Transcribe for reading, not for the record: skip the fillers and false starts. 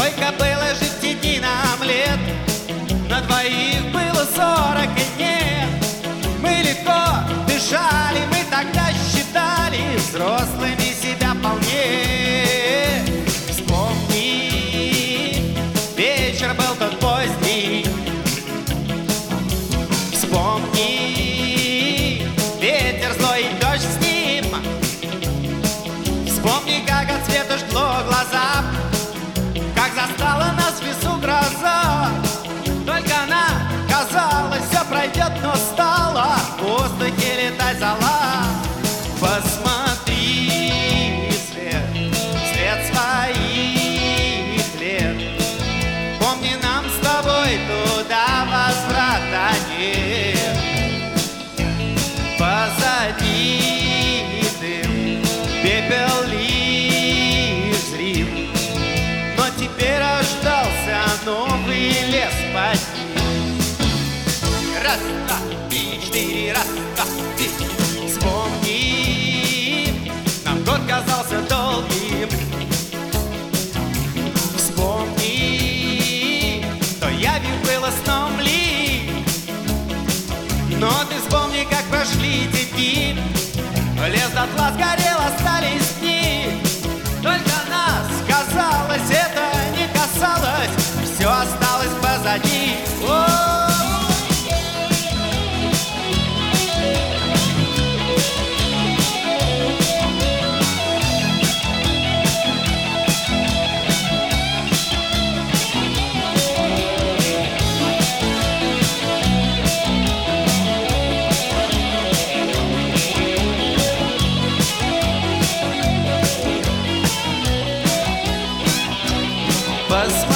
Сколько было же в те дни нам лет, на двоих было 40 и нет. Мы легко дышали, мы тогда считали взрослыми себя вполне. Вспомни, вечер был тот поздний. Вспомни, ветер злой и дождь с ним. Вспомни, как от света жгло глаза, как застала нас в лесу гроза. Только она, казалось, все пройдет, но стала в воздухе летать зола. Посмотри вслед своих лет. Помни, нам с тобой туда возврата нет. Позади дым, пепел лишь зрим, но теперь рождался новый лес под ним. Раз, два, три, четыре, раз, два, три. Вспомни, нам год казался долгим. Вспомни, то явью было сном ли. Но ты вспомни, как прошли те дни. Лес дотла сгорел, остались дни. Только нас, казалось, это не касалось. Все осталось позади. Посмотри